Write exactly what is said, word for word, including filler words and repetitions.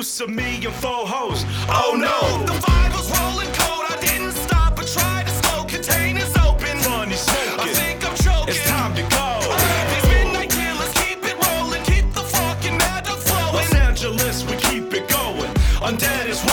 Produce of me and four hoes. Oh no, The vibe was rolling cold. I didn't stop but tried to smoke. Containers open. funny I smoking. think I'm choking. It's time to go. These midnight killers keep it rolling. Keep the fucking metal flowing. Los Angeles, we keep it going. Undead is